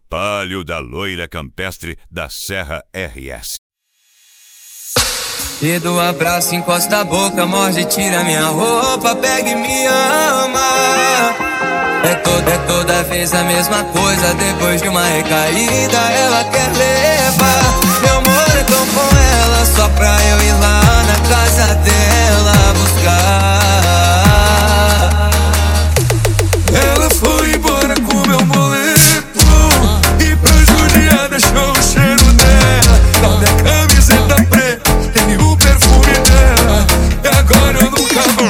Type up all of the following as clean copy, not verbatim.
Palio da loira campestre da Serra RS. E do abraço encosta a boca, morde, tira minha roupa, pega e me ama. É toda vez a mesma coisa, depois de uma recaída ela quer levar meu moletom com ela, só pra eu ir lá na casa dela buscar. Ela foi embora com meu moletom e pra judiar deixou o cheiro dela na minha camiseta preta e o perfume dela, e agora eu nunca vou.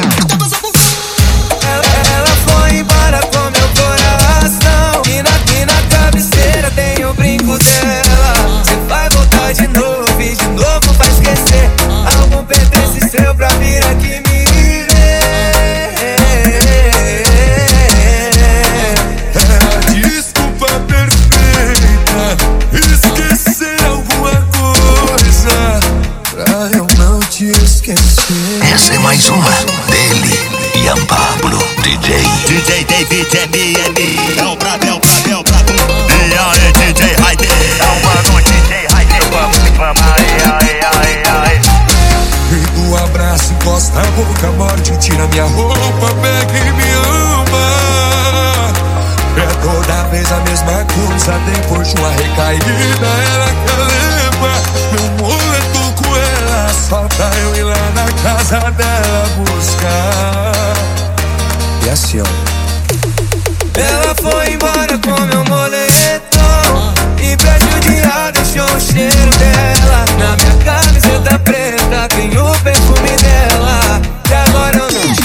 Ela foi embora com meu coração e na cabeceira tem o brinco dela. Você vai voltar de novo e de novo vai esquecer algum pertence seu pra vir aqui me ver. É a desculpa perfeita, esquecer alguma coisa pra eu não te esquecer. Essa é mais uma dele, Ian Pablo, DJ David MM, é o prato. E aí, DJ Raide, é o mano DJ Raide, vamos, ai. E do abraço encosta a boca, morde, tira minha roupa, pega e me ama. É toda vez a mesma coisa, depois de uma recaída ela quer levar meu moletom com ela, só pra eu ir lá na casa dela buscar. E assim, ó. Ela foi embora com meu moletom e pra judiar deixou o cheiro dela na minha camiseta preta, tem o perfume dela, e agora eu não.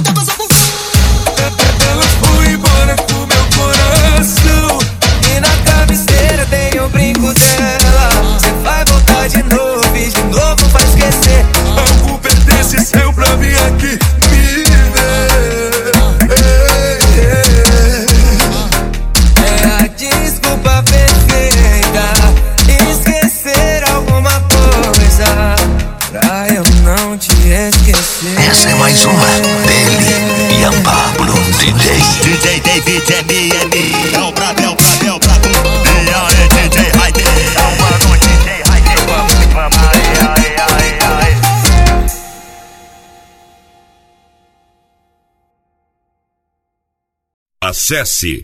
Ela foi embora com meu coração E na cabeceira tem o brinco dela. Você vai voltar de novo e de novo vai esquecer algum pertence seu pra vir aqui me ver. É a desculpa perfeita, esquecer alguma coisa pra eu não te esquecer. Essa é mais uma dele, Ian Pablo, DJ David MM, é o prato. E aí, DJ Raide, é o mano DJ Raide, vamos, ai. Acesse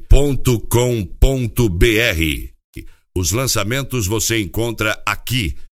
www.djmaxrs.com.br. Os lançamentos você encontra aqui